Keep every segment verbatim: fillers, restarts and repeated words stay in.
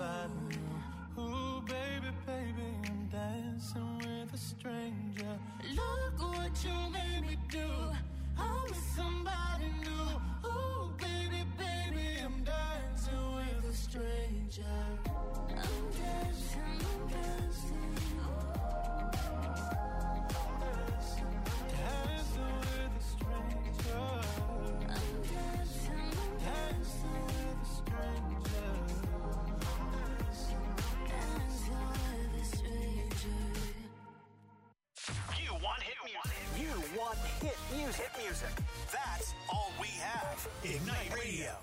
somebody new. Ooh, baby, baby, I'm dancing with a stranger. Look what you made me do. I'm with somebody new. Ooh, baby, baby, I'm dancing with a stranger. I'm dancing, I'm dancing. Dancing with a stranger. I'm dancing, I'm dancing with a stranger. Dancing with a stranger. You want hit music. You want hit music. Hit music. That's all we have. Ignite Radio.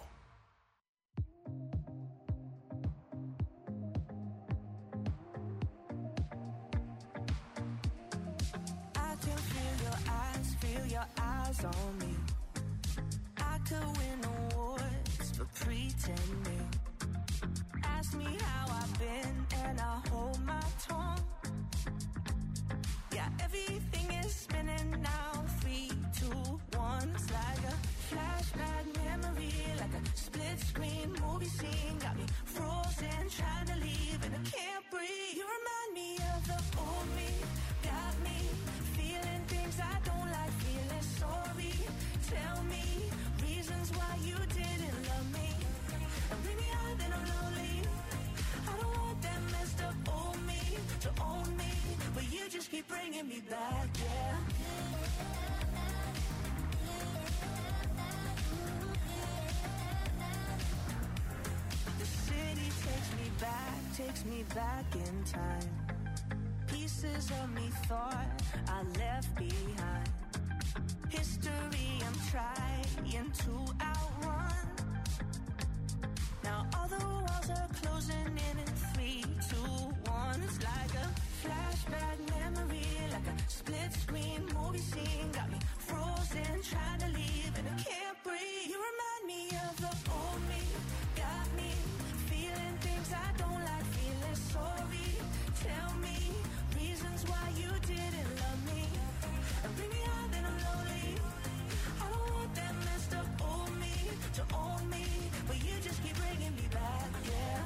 I can feel your eyes, feel your eyes on me. I could win awards for pretending. Ask me how I've been and I hold my tongue. Yeah, everything is spinning now. Three, two, one. It's like a flashback memory, like a split screen movie scene. Got me frozen, trying to leave and I can't breathe. You remind me of the old me. Got me feeling things I don't like, feeling sorry. Tell me reasons why you didn't love me. And bring me out, then I'm lonely. I don't want that messed up old me to own me, but you just keep bringing me back, yeah. The city takes me back, takes me back in time. Pieces of me thought I left behind. History I'm trying to outrun. Now all the walls are closing in in three, two, one. It's like a flashback memory, like a split screen movie scene. Got me frozen, trying to leave and I can't breathe. You remind me of the old me. Got me feeling things I don't like, feeling sorry. Tell me reasons why you didn't love me. And bring me out, then I'm lonely. I don't want that messed up old me to own me, but you just keep bringing me back, yeah.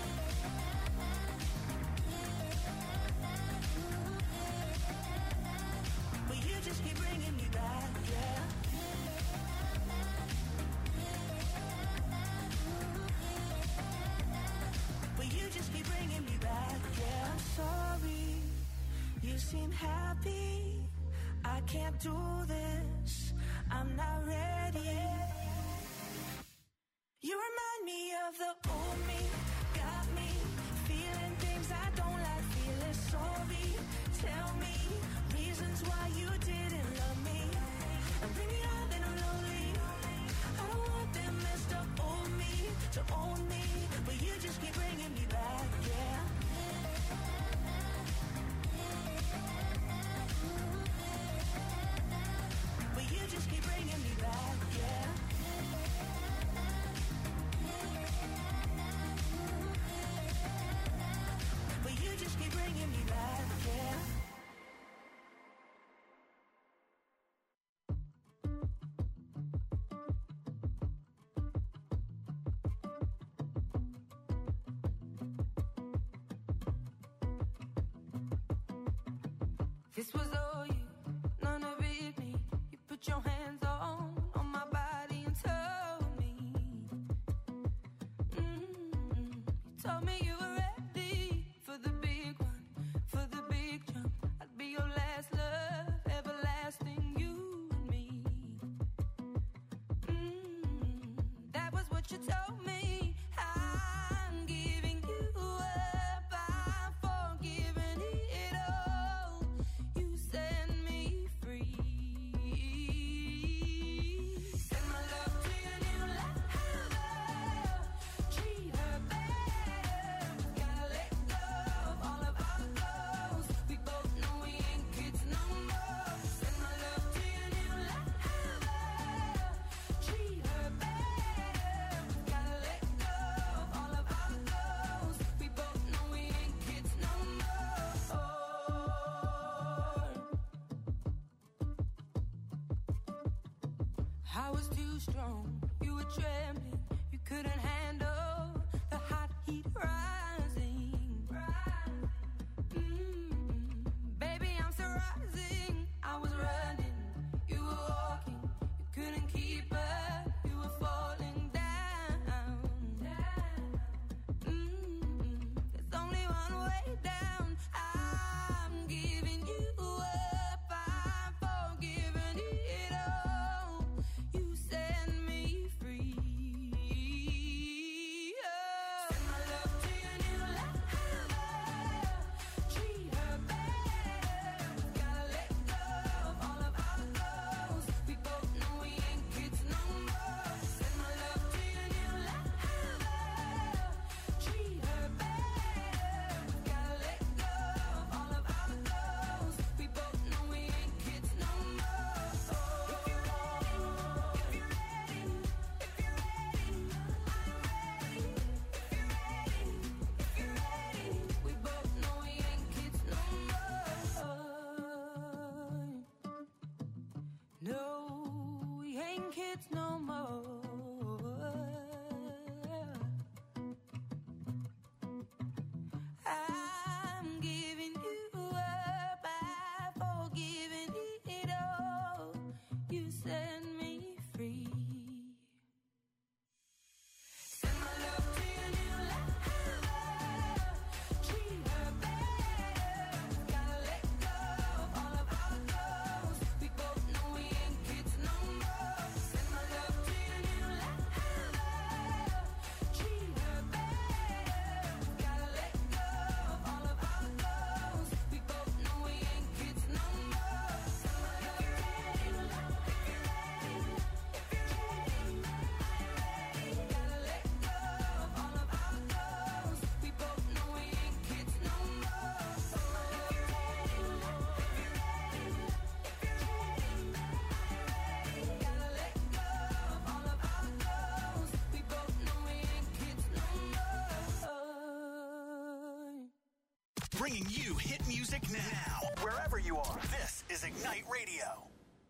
But you just keep bringing me back, yeah. But you just keep bringing me back, yeah. I'm sorry, you seem happy. I can't do this, I'm not ready. You remind me of the old me. Got me feeling things I don't like, feeling sorry. Tell me reasons why you didn't love me. And bring me out, then I'm lonely. I don't want that messed up old me to own me, but you just keep bringing me back, yeah. But you just keep bringing me back, yeah. But you just keep bringing me back, yeah. This was all you, none of it me. You put your hands on, on my body and told me. Mm-hmm. You told me you were ready for the big one, for the big jump. I'd be your last love, everlasting, you and me. Mm-hmm. That was what you told me. I'm giving you up, I'm forgiving it all. You set me free. Send my love to your new lover. Treat her better. Gotta let go of all of our goals. We both know we ain't kids no more. Send my love to your new lover. Treat her better. Gotta let go of all of our goals. We both know we ain't kids no more. I was too strong, you were trembling. You couldn't handle the hot heat rising. bringing you hit music now. Wherever you are, this is Ignite Radio.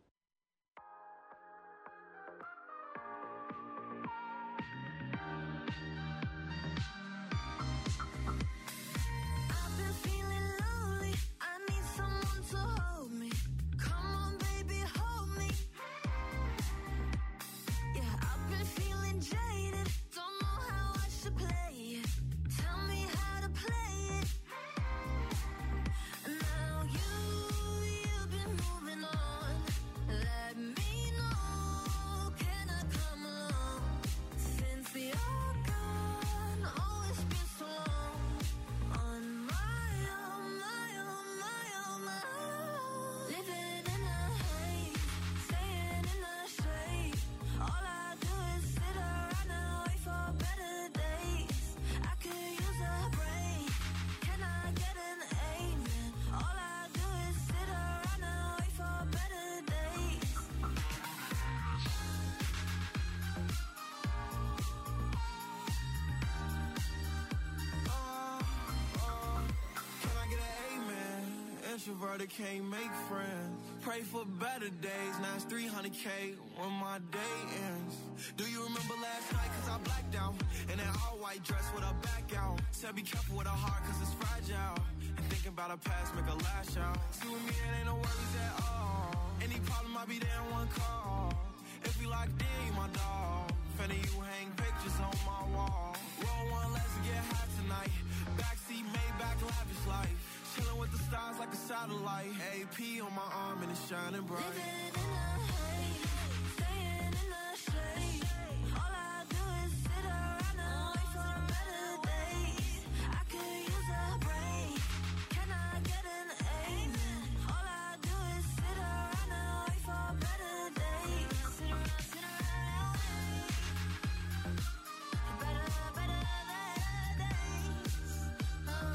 Introverted, can't make friends. Pray for better days. Now it's three hundred K when my day ends. Do you remember last night? Cause I blacked out. In that all white dress with a back out. Said be careful with a heart cause it's fragile. And thinking about a past make a lash out. See with me it ain't no worries at all. Any problem I'll be there in one call. If we locked in, you my dog. Finna you hang pictures on my wall. Roll one, let's get high tonight. Backseat, Maybach, lavish life. Chillin' with the stars like a satellite. A P on my arm and it's shining bright. Living in the haze, staying in the shade. All I do is sit around and wait for better days. I could use a break. Can I get an amen? All I do is sit around and wait for better days. Sit around, sit around and wait. Better, better, better days. Oh.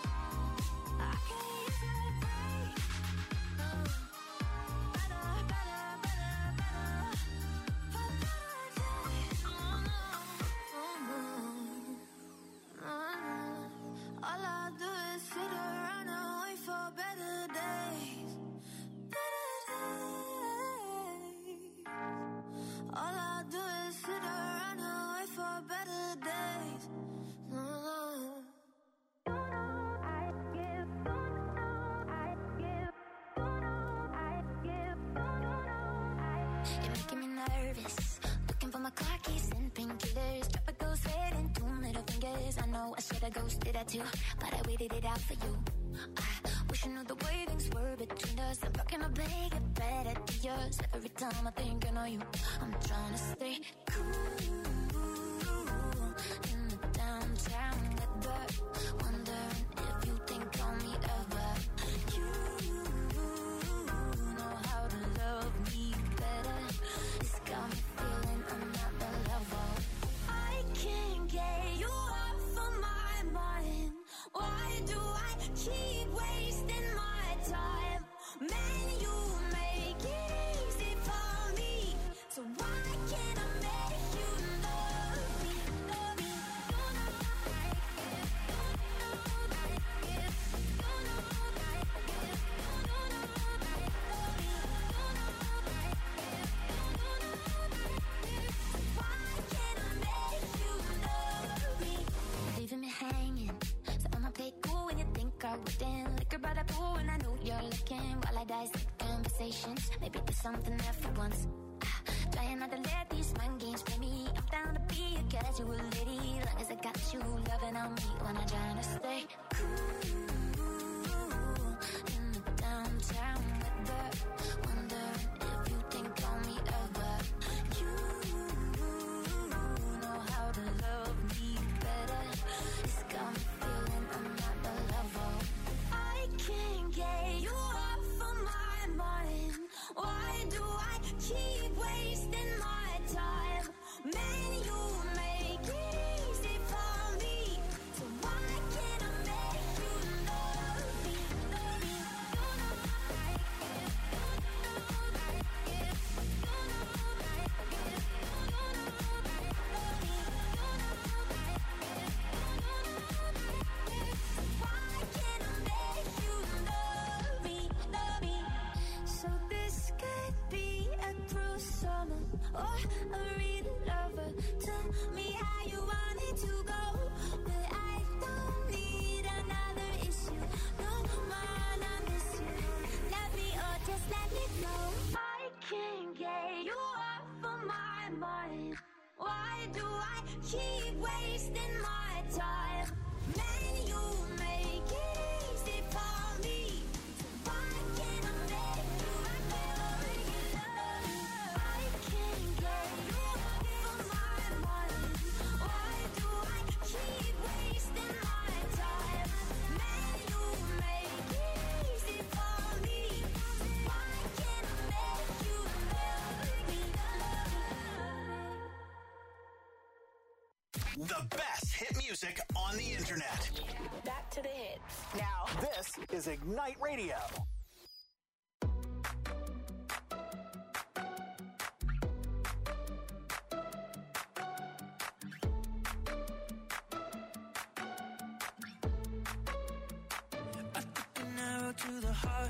I can use a break. Oh. Better, better, better, better. For better days. Oh, no. Oh, no. Oh, no. All I do is sit around and wait for better days. Better days. All I do is sit around and wait for better days. Oh, no. You're making me nervous. Looking for my car keys and painkillers. Drop a ghost head and two middle fingers. I know I should have ghosted that too, but I waited it out for you. I wish I knew the way things were between us. I'm rocking my bag, get better to yours. Every time I think I know you, I'm trying to stay cool in the downtown weather. Wondering if you think on me ever. You know how to love me better. It's got me feeling I'm not the level. I can't get you off of my mind. Why do I keep wasting my time? Man, you make it easy for me. So why can't I make you love me? Love me. You know I get. You know I get. You know I get. You know I get. Love me. You know I get. You know I get. Why can't I make you love me? Leaving me hanging. So I'ma play cool when you think I wouldn't. Liquor by the pool and I know you're looking. While I dissect conversations, maybe there's something there for once. Ah, trying not to let these mind games play me. I'm down to be a casual lady, long as I got you loving on me when I'm trying to stay cool in the downtown weather. Wondering if you think on me ever. You know how to love me better. It's got me feeling I'm not the level. I can't get you off of my mind. Why do I keep wasting my time? Man, you make it easy for me. So why mind. Why do I keep wasting my time? Man, you make it easy for me. Why can't I make you feel regular? I can't get you off of my mind. Why do I keep wasting my time? Man, you make it easy for me. Why can't I make you feel regular? The best hit music on the internet. Back to the hits. Now, this is Ignite Radio. I took an arrow to the heart.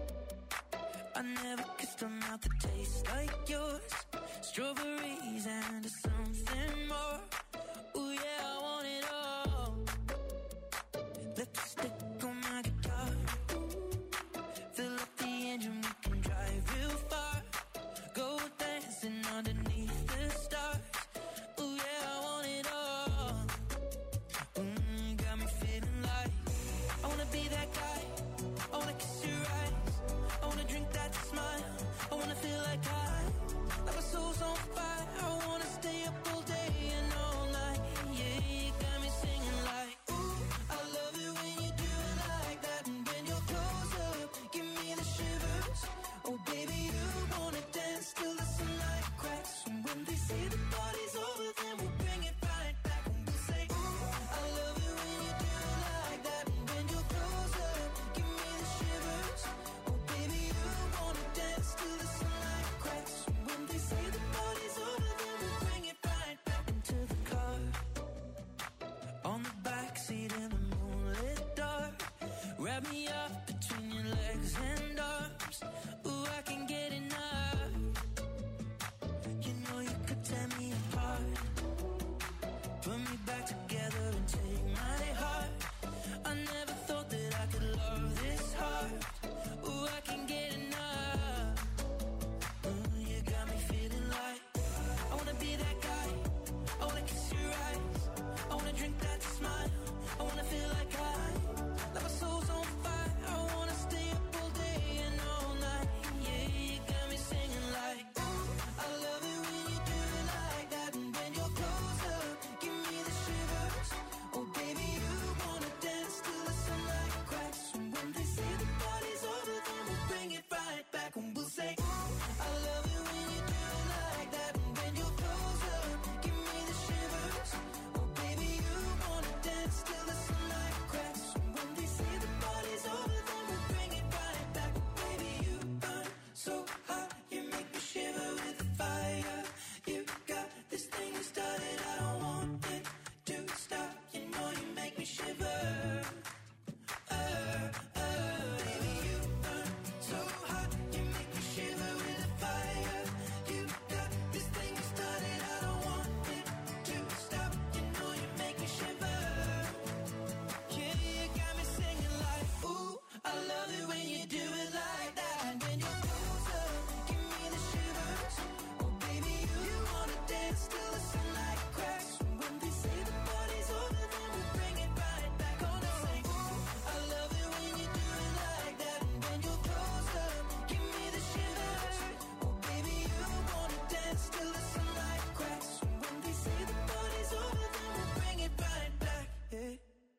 I never kissed a mouth that tastes like yours. Strawberries and something more. Ooh yeah, I want it all. Lipstick on my guitar. Fill up the engine, we can drive real far. Go dancing underneath the stars. Ooh yeah, I want it all. Mm, got me feeling like I wanna be that guy. I wanna kiss your eyes. I wanna drink that smile. I wanna feel like I, like my soul's on fire. I wanna stay up all day and all night. Yeah, you got me singing like, ooh, I love it when you do it like that. And when you're close up, give me the shivers. Oh baby, you wanna dance till the sunlight cracks. And when they say the party's over, then we'll bring it right back. And we'll say, ooh, I love it when you do it like that. And when you're close up, give me the shivers. Oh baby, you wanna dance till the sunlight cracks. And when they say the party's over, then we'll bring it right back into the car. On the backseat in the moonlit dark. Wrap me up between your legs and arms. Ooh, I can get enough. You know you could tear me apart. Put me back together and take my heart. I never thought that I could love this hard. Ooh, I can get enough. Ooh, you got me feeling like I wanna be that guy. I wanna kiss your eyes. I wanna drink that smile. I wanna feel like I, like my soul's on fire. I wanna stay up all day and all night. Yeah, you got me singing like, ooh, I love it when you do it like that. And when you're close up, give me the shivers. Oh baby, you wanna dance till the sunlight cracks. And when they say the party's over, then we'll bring it right back. And we'll say, ooh, I love it when you do it like that. And when you're close up, give me the shivers. Oh baby, you wanna dance till the sunlight cracks. And when they say the party's over, then we'll bring it right back. Baby, you burn so hot, you make me shiver with the fire. You got this thing you started, I don't want it to stop. You know you make me shiver. Uh, uh, baby, you burn so hot, you make me shiver with the fire. You got this thing you started, I don't want it to stop. You know you make me shiver. Yeah, you got me singing like, ooh, I love it when you do it like that. And when you're close up, give me the shivers. Oh baby, you wanna dance till the sunlight cracks. And when they say the party's over, then we'll bring it right back. Gonna say, ooh, I love it when you do it like that. And when you're close up, give me the shivers. Oh baby, you wanna dance till the sunlight cracks. And when they say the party's over, then we'll bring it right back. Yeah.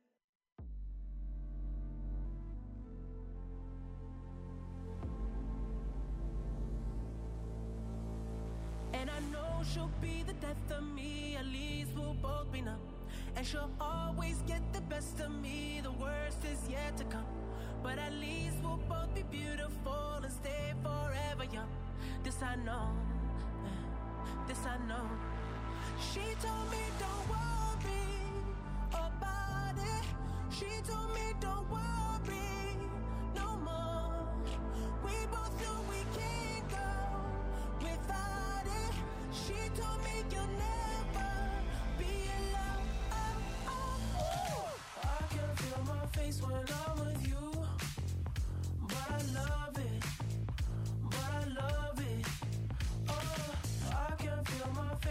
And I know she'll be the death of me, at least we'll both be numb. And she'll always get the best of me, the worst is yet to come. But at least we'll both be beautiful and stay forever young. This I know, this I know. She told me don't worry about it. She told me don't worry no more. We both know we can't go without it. She told me you'll never be alone. Oh, oh, oh. I can feel my face when I'm with you, but I love it, but I love it. Oh, I can feel my face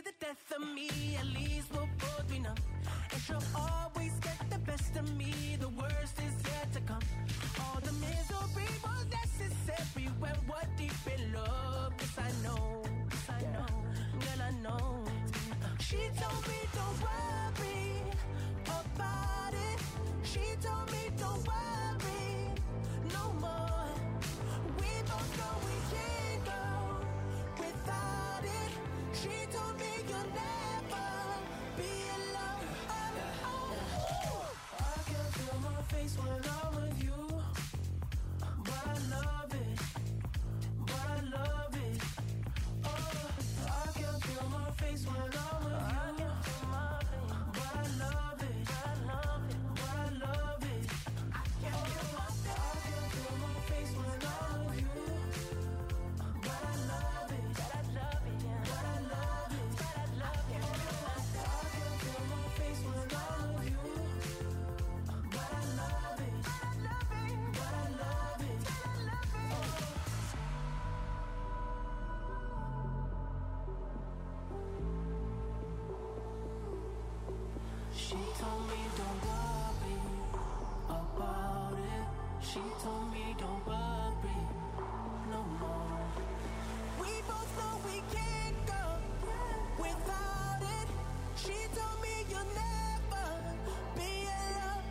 be the death of me, at least we'll both be numb. And she'll always get the best of me, the worst is yet to come. All the misery was necessary when we're deep in love. Yes, I know, yes, I know, girl, I know. She told me don't worry about it. She told me don't worry no more. We both know we can't go without it. She told me you'll never be alone. Oh, oh. I can feel my face when I'm with you, but I love it, but I love it. Oh, I can feel my face when I'm with you, but I love it, but I love it, but I love it. I can feel my face when I'm with you, but I love it, but I love it, but I love it, but I love it. I can feel my face when I'm with you, but I love it, but I love it, but I love it, but I love it. She told me don't worry about it. She told me don't worry no more. We both know we can't go without it. She told me you'll never be alone.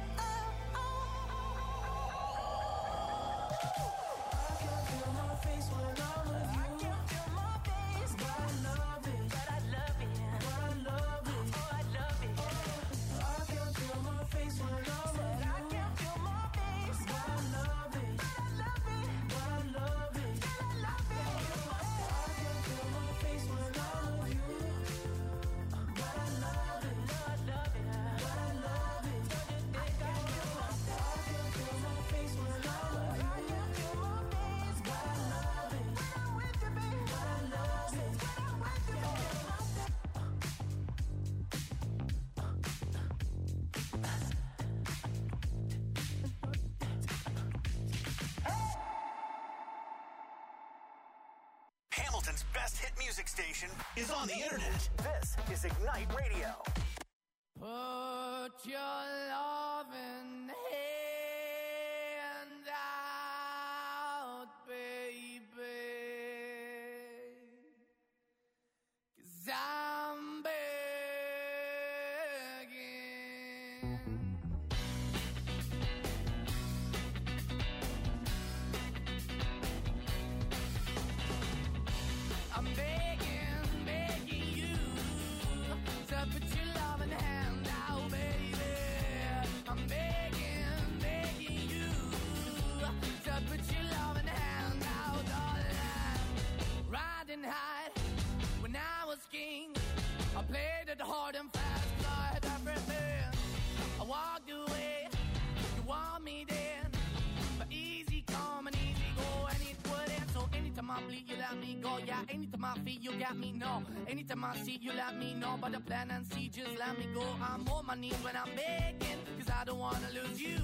I can feel my face when I'm with you. I can feel my face, but I love it, but I love it, but I love it. Oh, I love it. I can feel my face when I'm with you. I can feel my face, but I love it, but I love it, but I love it, but I love it. I can feel my face when I'm with you, but I love it, but I love it, but I love it. I can feel my face when I'm with you. I can feel my face, but I love it, when I'm with you, baby. But I love it, when I'm with you, baby. Hamilton's best hit music station is on the internet. This is Ignite Radio. Put your loving hand out, baby, 'cause I'm begging. I'm begging, begging you to put your loving hand out, baby. I'm begging, begging you to put your loving hand out, darling. Riding high when I was king, I played it hard and fast, 'cause I had everything. I walked away, you want me then, but easy come and easy go, and it wouldn't. So anytime I bleed, you let me go. Yeah, anytime I feel, you got me, no. Anytime I see, you let me know. But the plan and see, just let me go. I'm on my knees when I'm begging, 'cause I don't wanna lose you.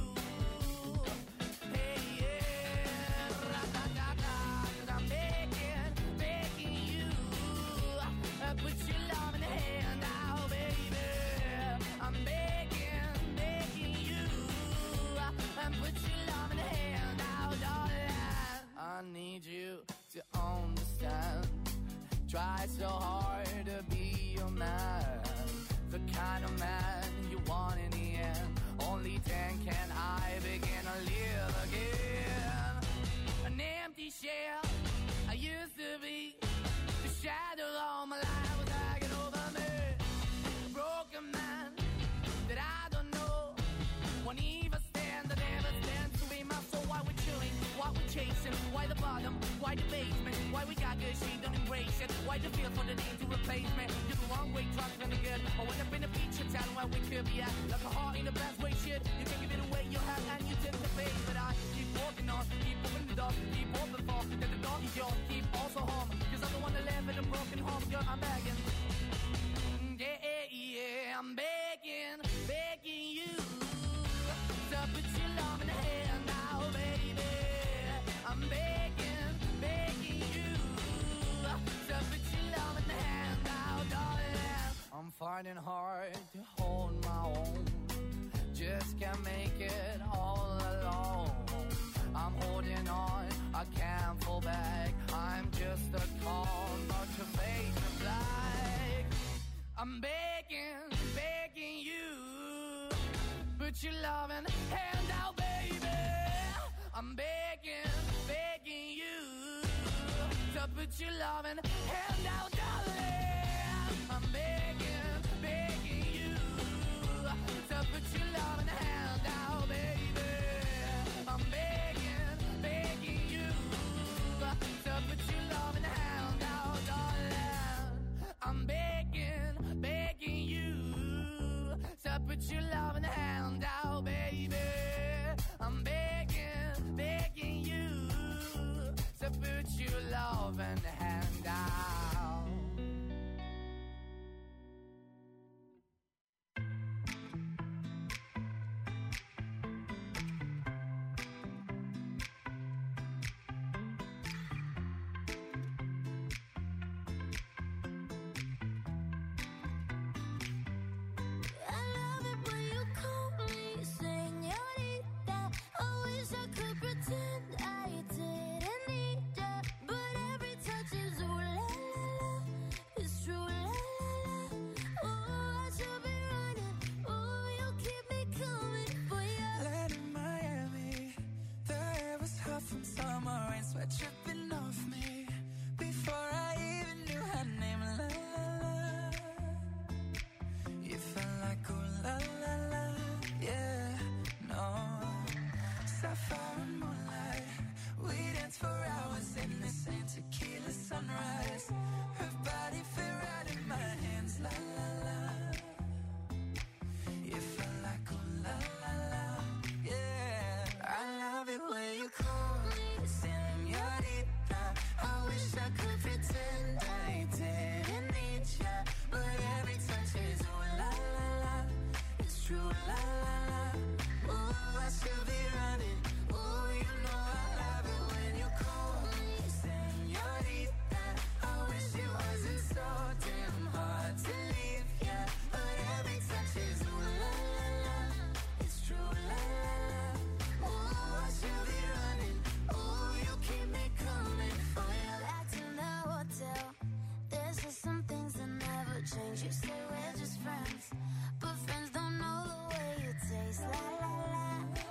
Hey, yeah, ra-da-da-da, 'cause I'm begging, begging you, uh, put your love in the hand out, baby. I'm begging, begging you, uh, and put your love in the hand out, darling. I need you to understand. Try so hard to be your man, the kind of man you want in the end. Only then can I begin to live again. An empty shell I used to be, the shadow all my life was hanging over me. A broken man that I don't know, won't even stand, that never stands to be my soul. Why we're chilling, why we're chasing, why the bottom, why the basement, why we got good, she don't embrace it. Why the feel for the need to replace me? You're the wrong way, trying to be good. I went up in a feature town where we could be at, like a heart in the best way, shit. You can give it away, you have, and you tend to pay. But I keep walking on, keep moving the door, keep open for, that the door is yours, keep also home. 'Cause I don't wanna live in a broken home, girl, I'm begging. Yeah, yeah, yeah, I'm begging, begging you to put your love in the hand now, baby. I'm begging, begging you to put your love in the hand now, darling. hold back. I'm just a call, but your face is black. I'm begging, begging you, put your loving hand out, baby. I'm begging, begging you to put your loving hand out, darling. I'm begging, begging you to put your loving hand out, baby. I'm begging, begging you to put your loving hand out, darling. I'm begging, begging you to put your loving hand out, baby. I'm begging, begging you to put your loving hand out. From summer rain, sweat dripping off me before I even knew her name. La la la, you felt like oh la la la, yeah, no. Sapphire and moonlight, we danced for hours in the same tequila sunrise. Her body fit right in my hands. La la la, you felt like oh la la la, yeah. I love it when you call. I wish I could pretend I didn't need ya, but every touch is ooh la la la, it's true la la la. Ooh, I should be running. Ooh, you know I love it when you call me señorita. I wish it wasn't so damn hard to leave ya, but every touch is ooh la la la, it's true la la la. Ooh, I should be running. Ooh, you keep me coming for ya. There's just some things that never change. You say we're just friends, but friends don't know the way you taste. La la la.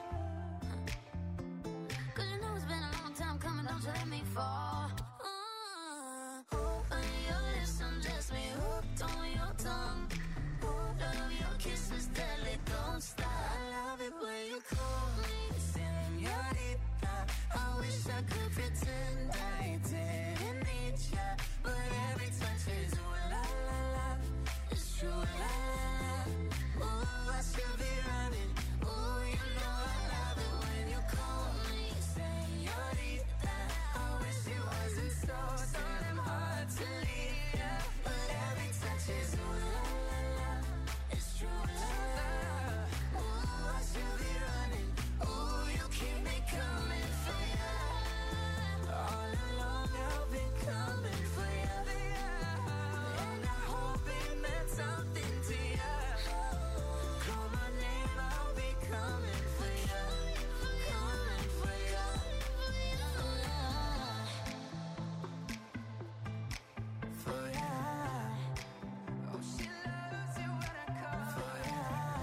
Cause you know it's been a long time coming, don't you let me fall. uh, On your lips, undress me, hooked on your tongue. Love your kisses, deadly, don't stop. I love it when you call me señorita. I wish I could pretend I didn't need ya, but every touch is ooh la la la, it's true la la la. Ooh, I should be running. Ooh, you know I love it when you call me señorita. I wish it wasn't so so damn hard to leave ya, but every touch is ooh la la la, it's true la la la. Ooh, I should be running. Ooh, you keep me coming for ya. All along I've been coming for ya, and I hope it meant something to ya. Call my name, I'll be coming for ya, coming for ya, for ya. Oh, she loves it when I call for ya.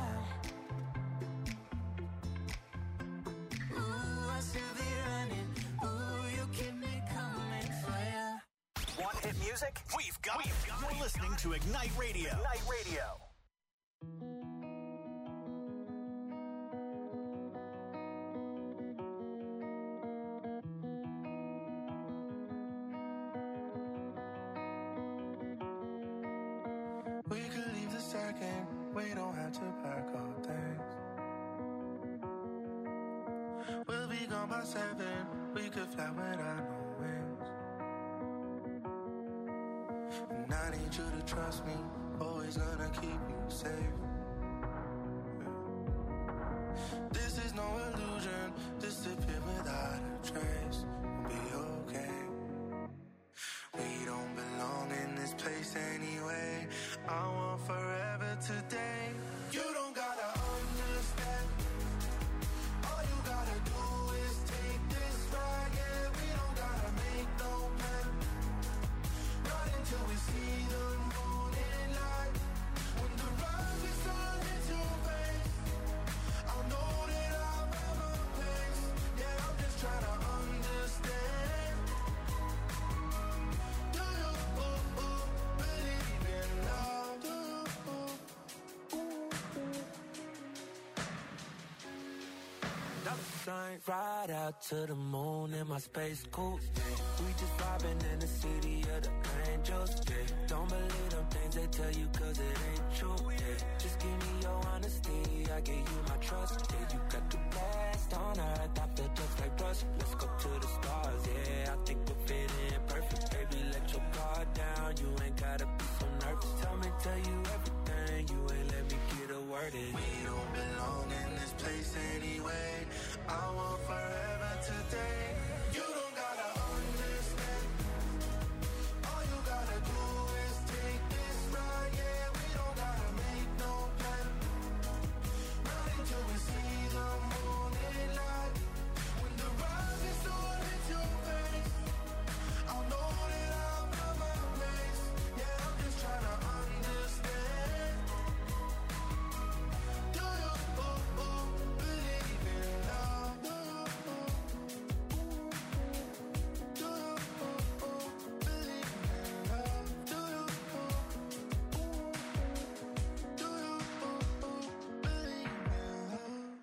Ooh, I should be running. Ooh, you keep me coming for ya. Want hit music? We've got it. You're listening to Ignite Radio. Ignite Radio. We could leave the second, we don't have to pack our things. We'll be gone by seven, we could fly without no wings. And I need you to trust me, always gonna keep you safe. This is no illusion, disappear without a trace. We'll be okay. We don't belong in this place anyway. I want forever today. You don't gotta understand. All you gotta do is take this ride. Yeah, we don't gotta make sign. Ride out to the moon in my space coupe. We just vibing in the city of the angels. Yeah. Don't believe them things they tell you cause it ain't true. Yeah. Just give me your honesty, I give you my trust. Yeah, you got the best on earth, I feel just like rust. Let's go to the stars, yeah, I think we're fitting perfect. Baby, let your guard down, you ain't gotta be so nervous. Tell me, tell you everything, you ain't let me get a word in. We don't belong in this place anyway. I want forever today. You don't gotta understand. All you gotta do is take this ride. Yeah, we don't gotta make no plan. Not until we see the morning light. When the rising sun hits your face, I'll know that I'll cover my place. Yeah, I'm just trying to understand. Do you oh, oh, believe in love? Do you oh, do you oh, oh, believe in love? Do you oh, do you oh, oh, believe in love?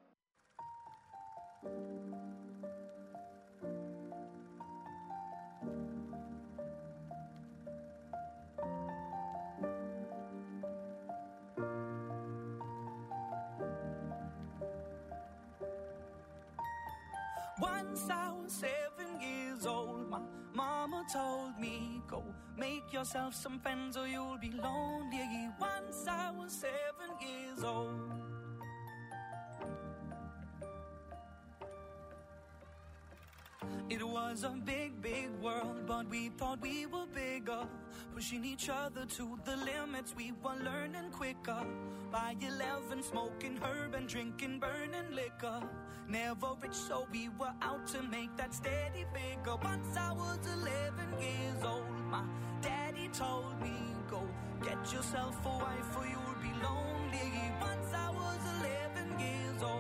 Once I was seven years old, my mama told me, go make yourself some friends or you'll be lonely. Once I was seven years old. It was a big, big world, but we thought we were bigger, pushing each other to the limits. We were learning quicker. By eleven, smoking herb and drinking burning liquor. Never rich, so we were out to make that steady figure. Once I was eleven years old, my daddy told me, go get yourself a wife or you'll be lonely. Once I was eleven years old.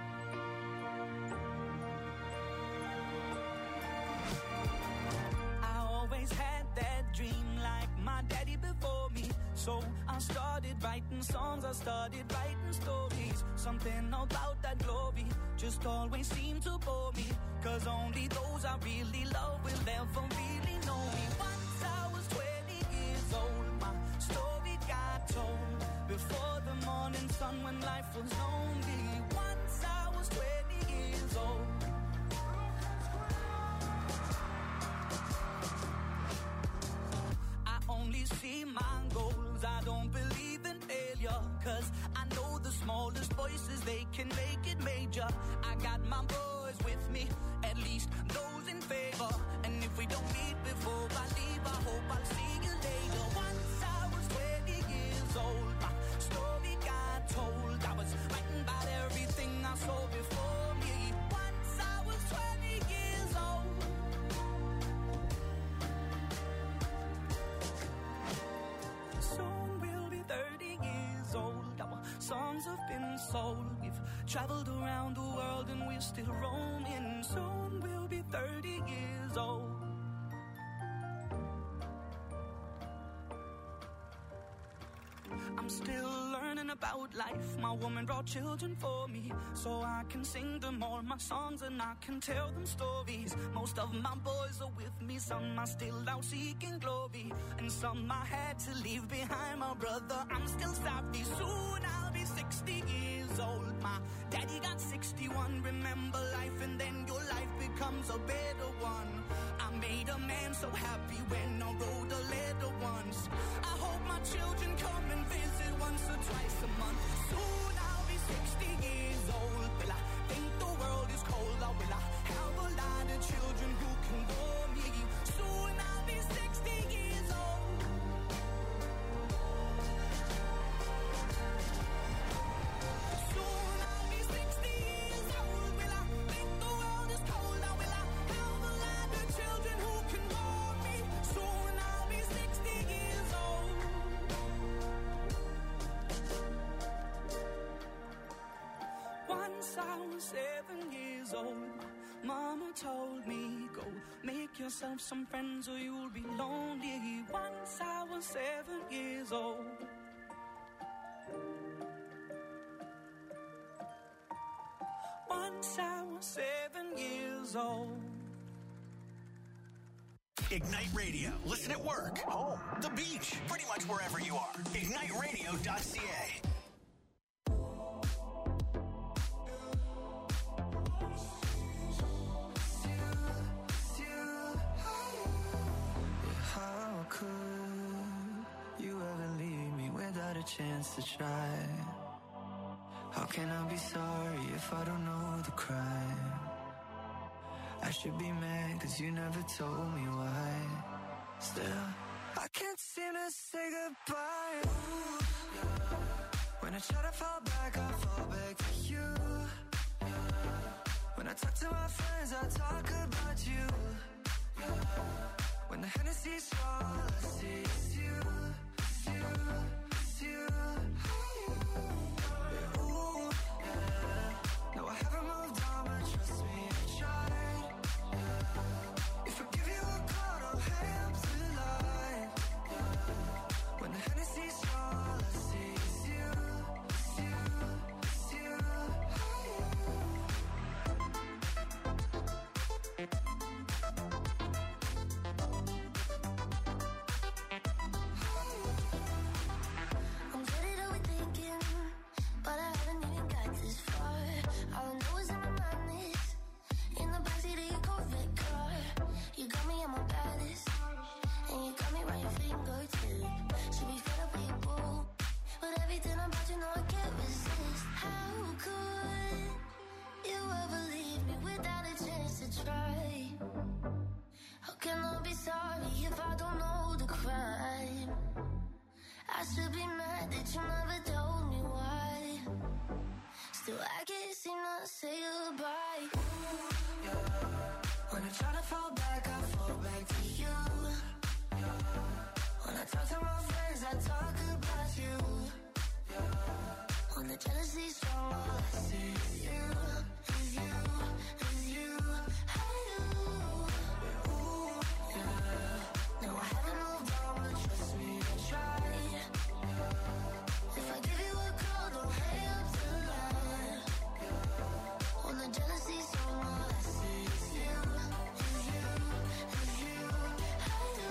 Always had that dream like my daddy before me. So I started writing songs, I started writing stories. Something about that glory just always seemed to bore me. Cause only those I really love will ever really know me. Once I was twenty years old, my story got told. Before the morning sun when life was lonely. Once I was twenty years old. Only see my goals, I don't believe in failure. Cause I know the smallest voices, they can make it major. I got my boys with me, at least those in favor. And if we don't meet before I leave, I hope I'll see you later. Once I was twenty years old, my story got told. I was writing about everything I saw before me. Once I was twenty years old. Soon we'll be thirty years old. Our songs have been sold. We've traveled around the world and we're still roaming. Soon we'll be thirty years old. I'm still learning about life. My woman brought children for me, so I can sing them all my songs and I can tell them stories. Most of my boys are with me, some are still out seeking glory, and some I had to leave behind. My brother, I'm still sorry. Soon I'll be sixty years old. My daddy got sixty-one. Remember life and then your life becomes a better one. I made a man so happy when I wrote a letter once. I hope my children come and visit once or twice a month. Soon I'll be sixty years old. Will I think the world is cold, or will I have a lot of children who can warm me? Soon I'll be sixty years old. Soon I'll be sixty years old. Will I think the world is cold, or will I have a lot of children who can warm me? Soon I'll be sixty years old. Once I was seven years old, Mama told me, go make yourself some friends or you'll be lonely. Once I was seven years old. Once since I was seven years old. Ignite Radio. Listen at work, home, the beach, pretty much wherever you are. ignite radio dot c a. How could you ever leave me without a chance to try? How can I be sorry if I don't know the crime? I should be mad cause you never told me why. Still, I can't seem to say goodbye. Ooh, yeah. When I try to fall back, I fall back to you. Yeah. When I talk to my friends, I talk about you. Yeah. When the Hennessy's strong, all I see is you, it's you, it's you. Yeah, ooh, yeah. No, I haven't moved on, but trust me, I tried. Yeah. If I give you a call, don't hang up the line. Yeah. When the Hennessy's strong, all I see is you, it's you, it's you. I'm good at overthinking, but I haven't even got this far. All I know is in my mind is in the backseat of your Corvette car. You got me on my baddest, and you got me right your fingertip. Should be fed up with your boo, but everything about you know I can't resist. How could you ever leave me without a chance to try? How can I be sorry if I don't know the crime? I should be mad that you never told me why. Still, I can't seem to say goodbye. Ooh, Yeah. When I try to fall back, I fall back to you. Yeah. When I talk to my friends, I talk about you. Yeah. when the jealousy's strong, all I see is you, is you, is you. Hey, you. Ooh, yeah. No, I haven't moved on, but trust me, I tried. Yeah. If I give you a call, don't hang up the line. Yeah. When the jealousy's strong, all I see is you, is you, is you. Hey, you.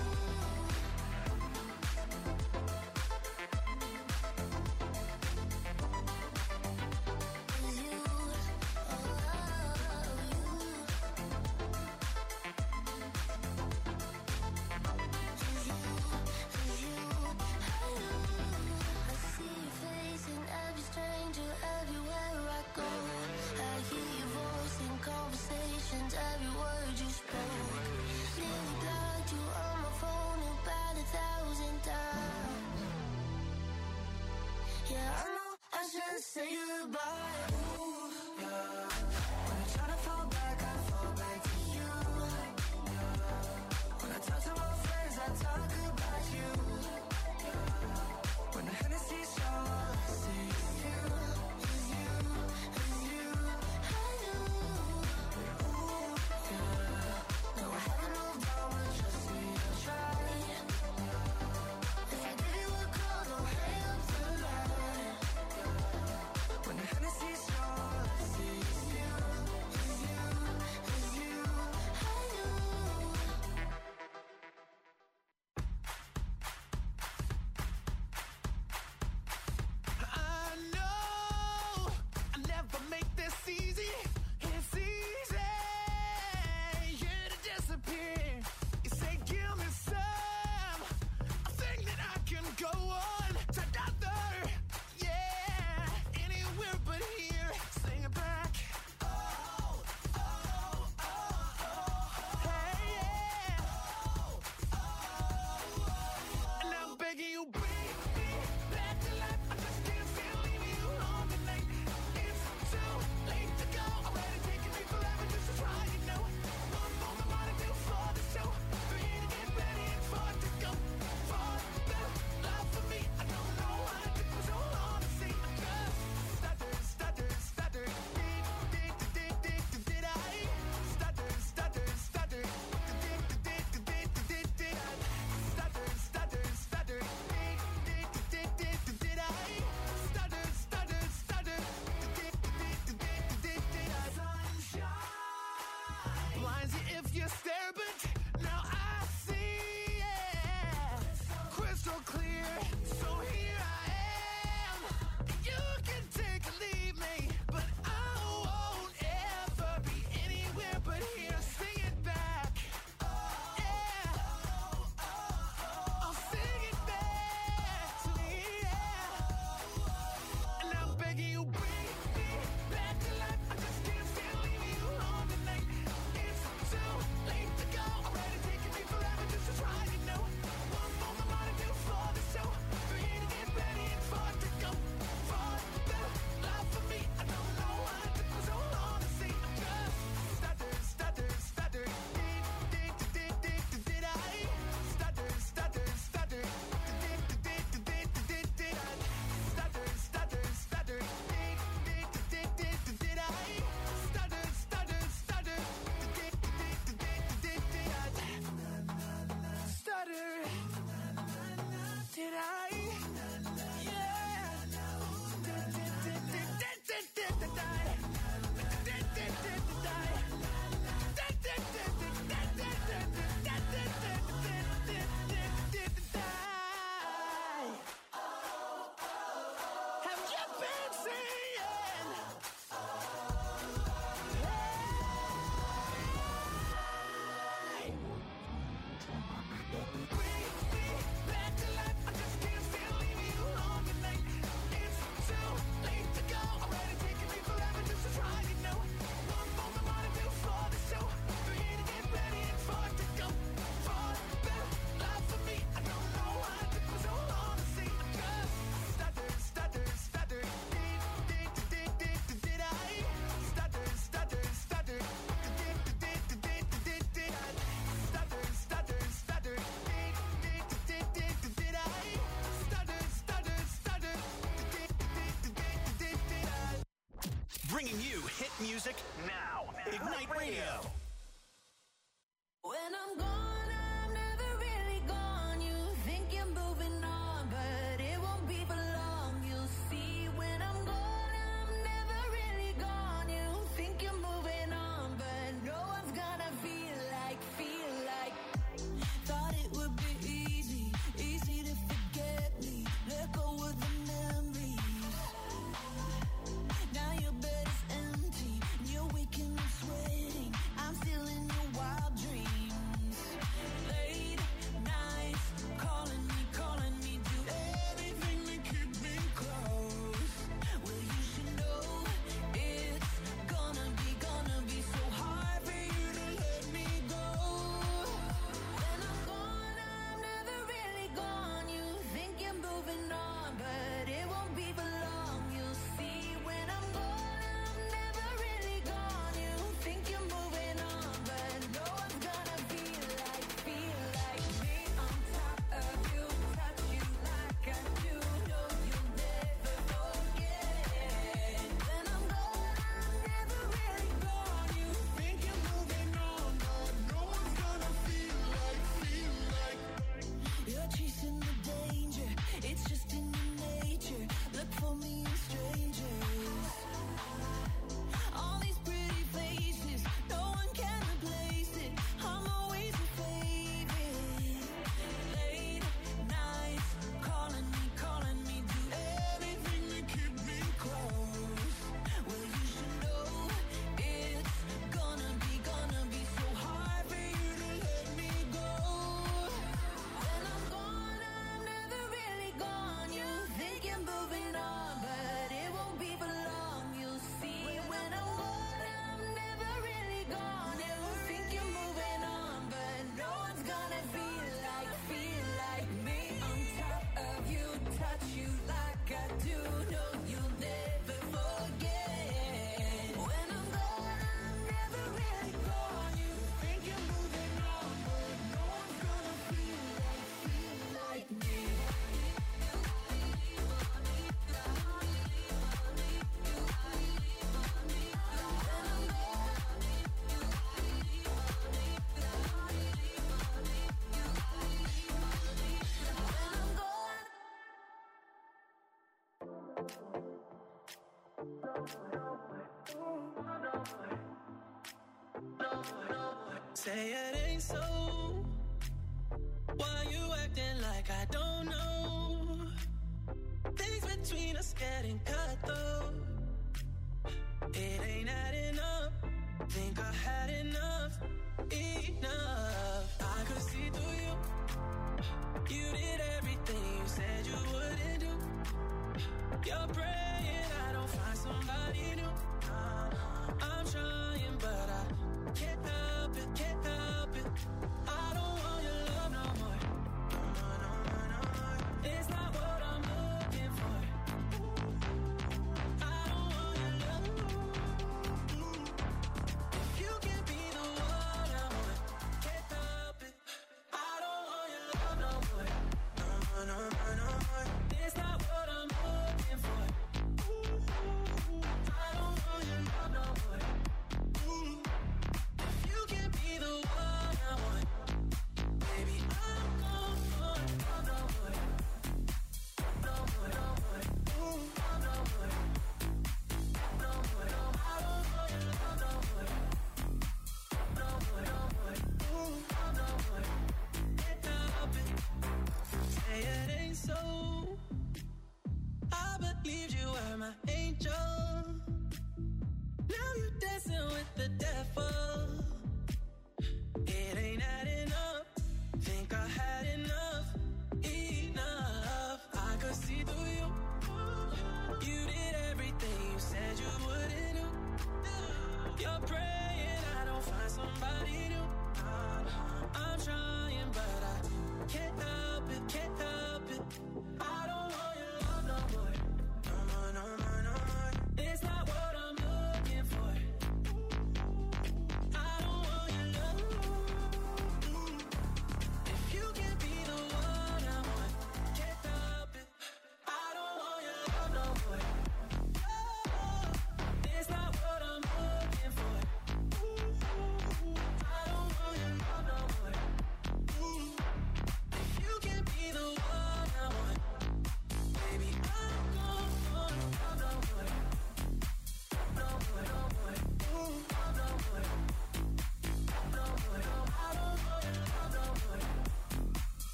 Is you, oh, I see your face in every stranger, everywhere I go. I hear your voice in conversations, every word you spoke. Nearly blocked you on my phone about a thousand times. Yeah, I know I should say goodbye. Ooh, yeah. When I try to fall back, I fall back to you. Yeah. When I talk to my friends, I talk about you. Yeah. When the Hennessy's strong, all I see is you, is you, is you. Hey, you. Ooh, yeah. No, I haven't moved on, but trust me, I tried. If I give you a call, don't hang up the line. When the Hennessy's strong, all I see is you, is you, is you. Hey, you. I know I never make this easy. It's easy, yeah, to disappear. You say, give me some. I think that I can go on to another, yeah, anywhere but here. Sing it back. Oh, oh, oh, oh. Hey, yeah. Oh, oh. And I'm begging you, bring me back to life. I just can't stand leaving you alone tonight. It's too late to go. music now. Ignite Radio. When I'm gone, I'm never really gone. You think you're moving on, but it won't be for long. You'll see when I'm gone, I'm never really gone. You think you're moving on, but no one's gonna feel like, feel like. Thought it would be easy, easy to forget me. Let go of the memories. Now your bed is empty, and you're waking up sweating. I'm still in your wild dreams. Late nights, calling me, calling me, do everything to keep me close. Well, you should know it's gonna be, gonna be so hard for you to let me go. When I'm gone, I'm never really gone. You think you're moving on, but it won't be for long. You'll see when I'm gone, I'm never really gone. You think you're moving on, but no one's gonna feel like, feel like me on top of you, touch you like I do. No, you'll never forget. When I'm gone, I'm never really gone. You think you're moving on, but no one's gonna feel like, feel like. You're chasing the danger, it's just in your nature. Look for me in strangers. All these pretty faces, no one can replace it. I'm always your favorite. Late nights, calling me, calling me, do everything to keep me close. Well, you should know it's gonna be, gonna be so hard for you to let me go. When I'm gone, I'm never really gone. You think you're moving on, but it won't be for long. You'll see when I'm gone, I'm never really gone. You think you're moving on, but no one's gonna feel like, feel like me on top of you, touch you like I do. No, you'll never forget. When I'm gone, I'm never really gone. You think you're moving on, but no one's gonna feel like, feel like me. Say it ain't so. Why you acting like I don't know? Things between us getting cut though. It ain't adding up. Think I had enough, enough. I could see through you. You did everything you said you wouldn't do. You're praying I don't find somebody new. I'm trying, but I can't help it, can't help it. I don't want your love no more. No more, no more, no more. It's not what I'm looking for. I don't want your love. If you can be the one I want, can't help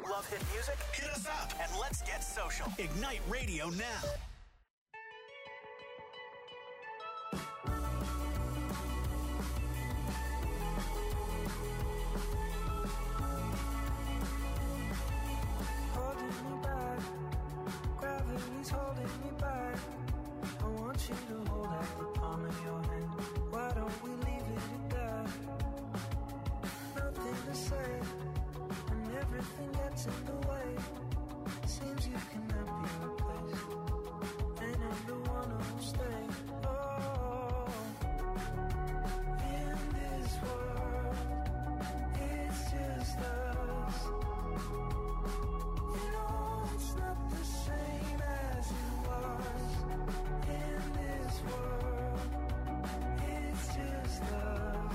love hit music? Hit us up and let's get social. Ignite Radio now. Holding me back, gravity's holding me back. I want you to hold out the palm of your hand. Why don't we leave it at that? Nothing to say, and everything gets in the way. Seems you cannot be replaced, and I'm the one who'll stay. Oh, in this world, it's just us. You know it's not the same as it was. In this world, it's just us.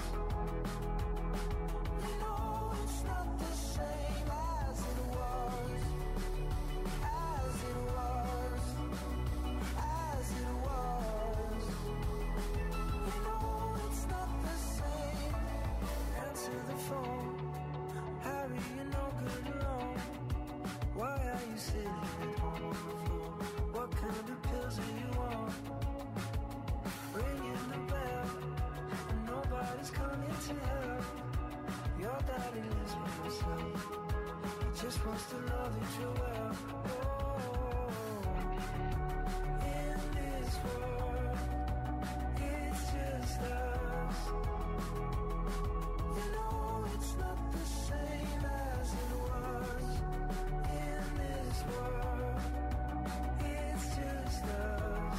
You know it's not the same as it was. As it was. As it was. You know it's not the same. Answer the phone. Harry, you're no good alone. Why are you sitting at home on the floor? What kind of pills are you on? Ringing the bell, and nobody's coming to help. Your daddy lives with himself. He just wants to know that you're well. Oh, in this world, it's just us. You know it's not the same as it was. In this world, it's just us.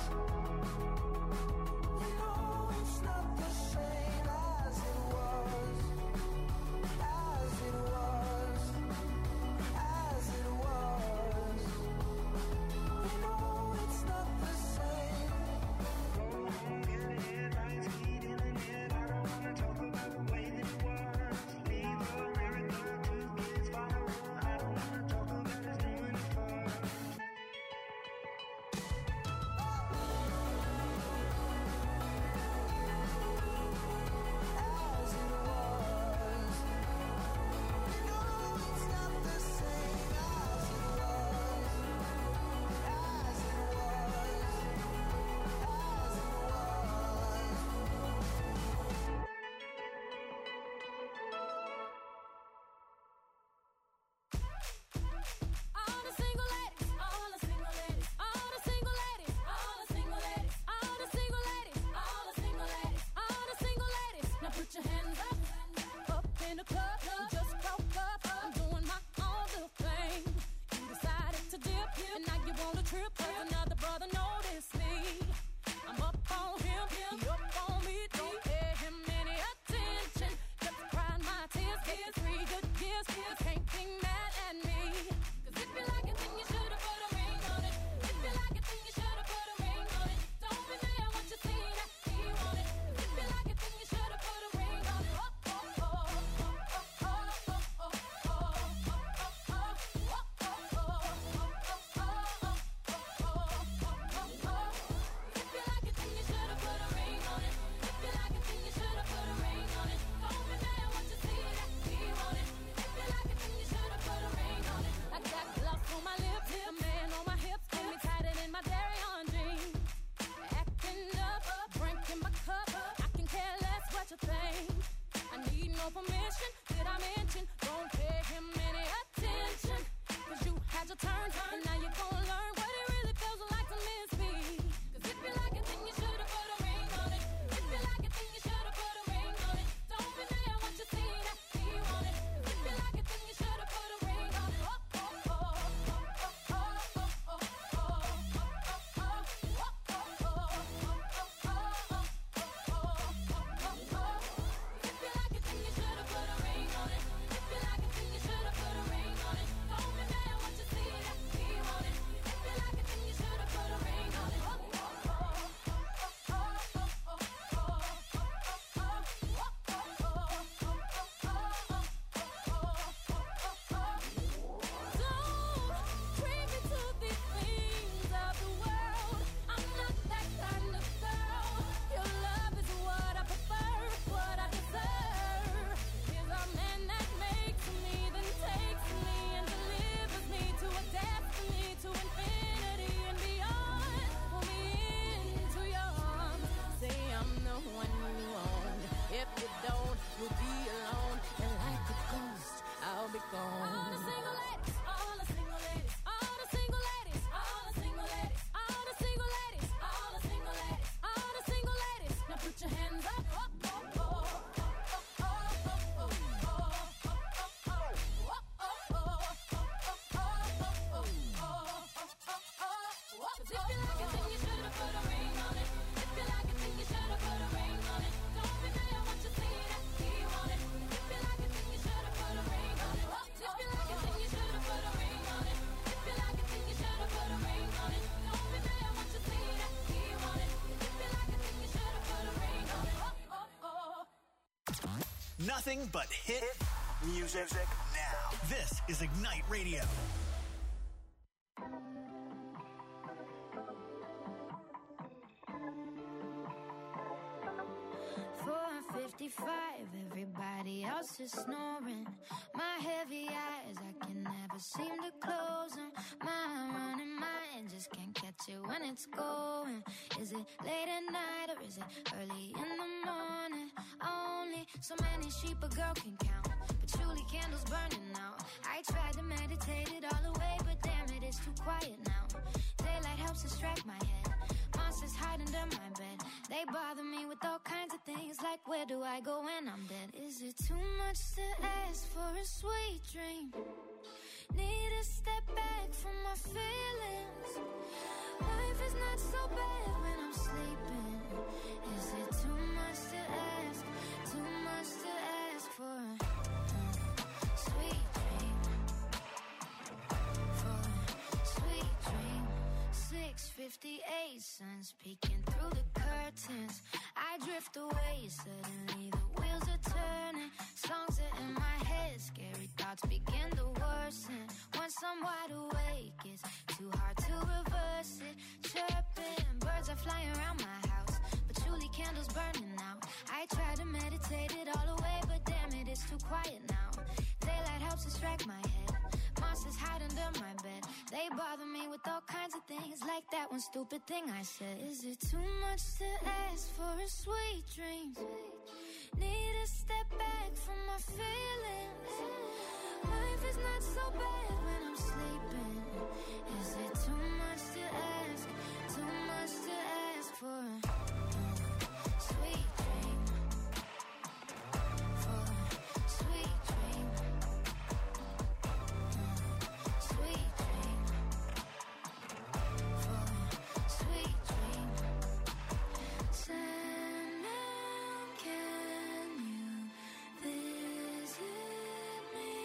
You know it's not the same as it was. As it was. As it was. Nothing but hit music now. This is Ignite Radio. four fifty-five, everybody else is snoring. My heavy eyes, I can never seem to close them. My running mind just can't catch it when it's going. Is it late at night or is it early in the morning? Only so many sheep a girl can count, patchouli candles burning out. I tried to meditate it all away, but damn it, it's too quiet now. Daylight helps distract my head. Monsters hide under my bed. They bother me with all kinds of things, like where do I go when I'm dead? Is it too much to ask for a sweet dream? Need to step back from my feelings. Life is not so bad when I'm sleeping. Is it too much to ask? Too much to ask for a uh, sweet dream? For a sweet dream. six fifty-eight, sun's peeking through the curtains. I drift away, suddenly the wheels are turning. Songs are in my head, scary thoughts begin to worsen. Once I'm wide awake, it's too hard to reverse it. Chirping, birds are flying around my house, patchouli candles burning out. I try to meditate it all away, but damn it, it's too quiet now. Daylight helps distract my head. Monsters hide under my bed. They bother me with all kinds of things, like that one stupid thing I said. Is it too much to ask for a sweet dream? Need to step back from my feelings. Life is not so bad when I'm sleeping. Is it too much to ask? Too much to ask for a uh, sweet dream? For a sweet dream. Sweet dream. For a sweet dream. Sandman, can you visit me?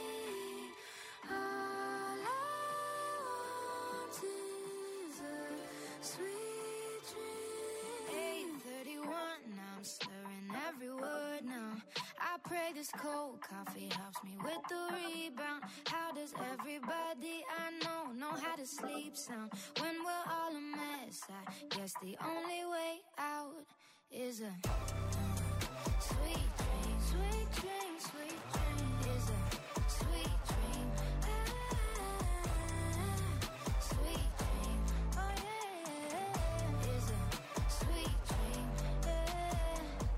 All I want is a sweet dream. eight thirty-one, I'm slurring every word now. I pray this cold coffee helps me with the rebound. How does everybody I know know how to sleep sound when we're all a mess? I guess the only way out is a uh, sweet dream, sweet dream, sweet dream. Is a sweet dream, ah, sweet dream. Oh yeah, is a sweet dream, yeah.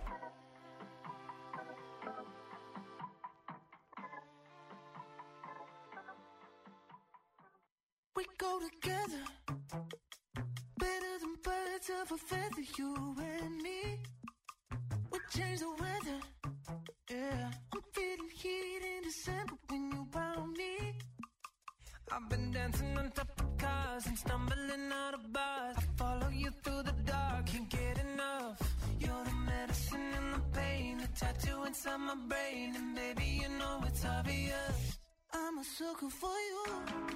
We go together, better than birds of a feather, you and me. We change the weather, yeah. I'm feeling heat in December when you found me. I've been dancing on top of cars and stumbling out of bars. I follow you through the dark, can't get enough. You're the medicine and the pain, the tattoo inside my brain. And baby, you know it's obvious, I'm a sucker for you.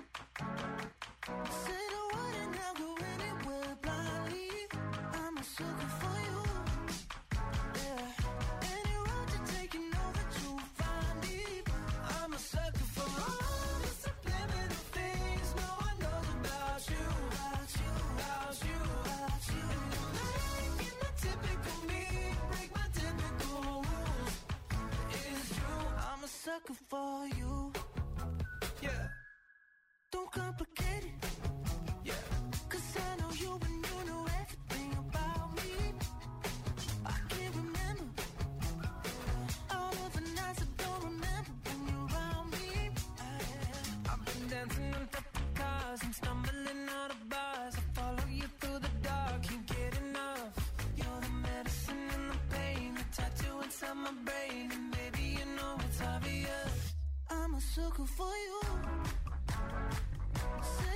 Say the word and I'll go anywhere blindly. I'm a sucker for you, yeah. Any road you take, you know that you'll find me. I'm a sucker for all the subliminal things no one knows about you, about you, about you, about you. And you're making the typical me break my typical rules. It's true, I'm a sucker for you, yeah. Don't complicate it, yeah. Cause I know you and you know everything about me. I can't remember all of the nights I don't remember when you're around me. I've been dancing on top of cars and stumbling out of bars. I follow you through the dark, can't get enough. You're the medicine and the pain, the tattoo inside my brain. And baby, you know it's obvious, I'm a sucker for you. Say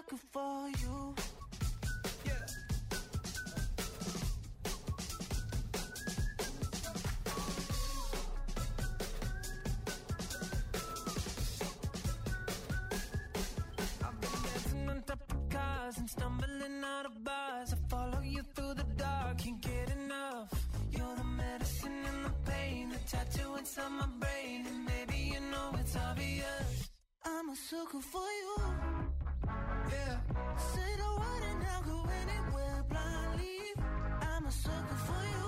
sucker for you. Yeah. I've been dancing on top of cars and stumbling out of bars. I follow you through the dark, can't get enough. You're the medicine and the pain, the tattoo inside my brain, and maybe you know it's obvious. I'm a sucker for you. Yeah. Say the word and I'll go anywhere blindly. I'm a sucker for you.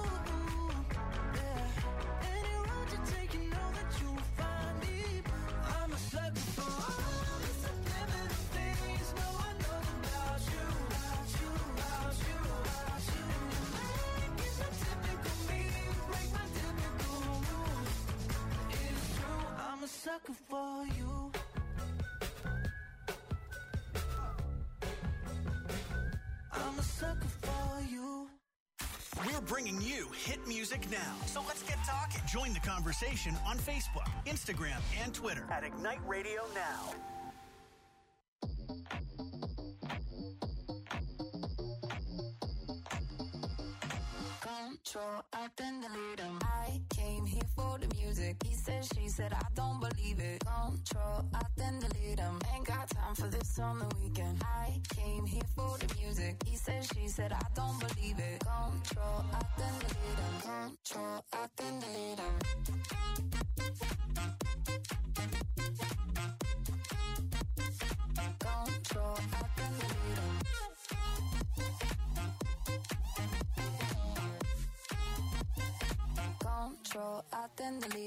Yeah. Any road you take, you know that you'll find me. I'm a sucker for all the subliminal things no one knows about you, about you, about you, about you. And you make it so typical me, break my typical rules. It's true, I'm a sucker for you. I'm a sucker for you. We're bringing you hit music now. So let's get talking. Join the conversation on Facebook, Instagram, and Twitter at Ignite Radio Now. Control, I then delete him. I came here for the music. He said, she said, I don't believe it. Control, I then delete him. Ain't got time for this on the weekend. I came here for the music. He said, she said, I don't believe it. Control, I then delete him. Control, I then delete him. Control, I then delete him. Control, I then delete